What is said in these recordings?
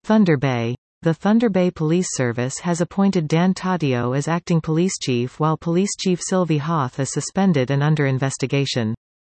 Thunder Bay. The Thunder Bay Police Service has appointed Dan Taddeo as acting police chief while Police Chief Sylvie Hoth is suspended and under investigation.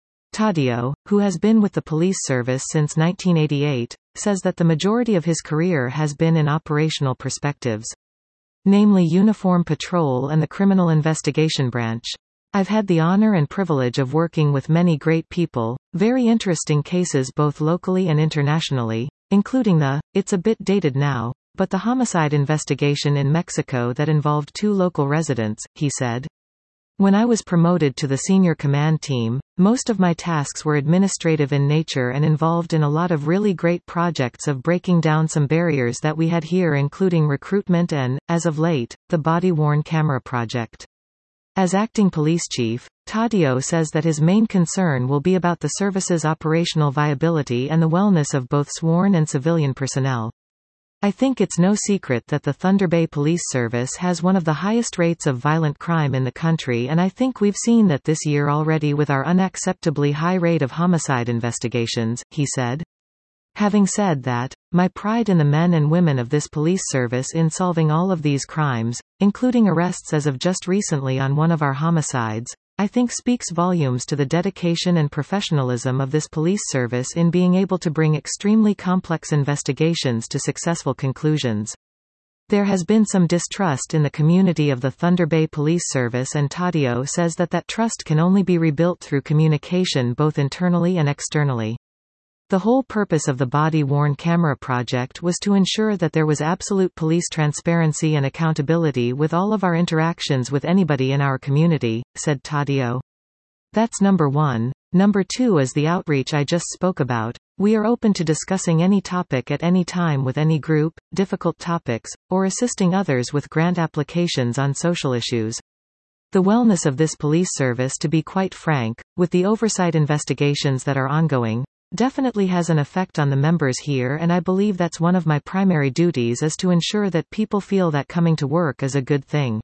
Taddeo, who has been with the police service since 1988, says that the majority of his career has been in operational perspectives, namely uniform patrol and the criminal investigation branch. I've had the honor and privilege of working with many great people, very interesting cases both locally and internationally, including it's a bit dated now, but the homicide investigation in Mexico that involved 2 local residents, he said. When I was promoted to the senior command team, most of my tasks were administrative in nature and involved in a lot of really great projects of breaking down some barriers that we had here, including recruitment and, as of late, the body-worn camera project. As acting police chief, Taddeo says that his main concern will be about the service's operational viability and the wellness of both sworn and civilian personnel. I think it's no secret that the Thunder Bay Police Service has one of the highest rates of violent crime in the country, and I think we've seen that this year already with our unacceptably high rate of homicide investigations, he said. Having said that, my pride in the men and women of this police service in solving all of these crimes, including arrests as of just recently on one of our homicides, I think speaks volumes to the dedication and professionalism of this police service in being able to bring extremely complex investigations to successful conclusions. There has been some distrust in the community of the Thunder Bay Police Service, and Taddeo says that trust can only be rebuilt through communication both internally and externally. The whole purpose of the body-worn camera project was to ensure that there was absolute police transparency and accountability with all of our interactions with anybody in our community, said Taddeo. That's number 1. Number 2 is the outreach I just spoke about. We are open to discussing any topic at any time with any group, difficult topics, or assisting others with grant applications on social issues. The wellness of this police service, to be quite frank, with the oversight investigations that are ongoing, definitely has an effect on the members here, and I believe that's one of my primary duties is to ensure that people feel that coming to work is a good thing.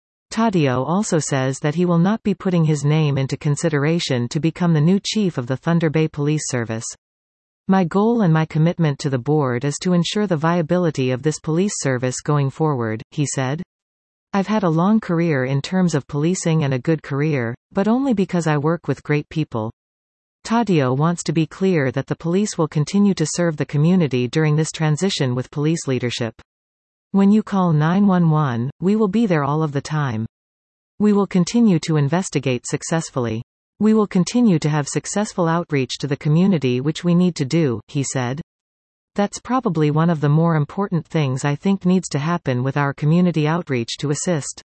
Taddeo also says that he will not be putting his name into consideration to become the new chief of the Thunder Bay Police Service. My goal and my commitment to the board is to ensure the viability of this police service going forward, he said. I've had a long career in terms of policing and a good career, but only because I work with great people. Taddeo wants to be clear that the police will continue to serve the community during this transition with police leadership. When you call 911, we will be there all of the time. We will continue to investigate successfully. We will continue to have successful outreach to the community, which we need to do, he said. That's probably one of the more important things I think needs to happen with our community outreach to assist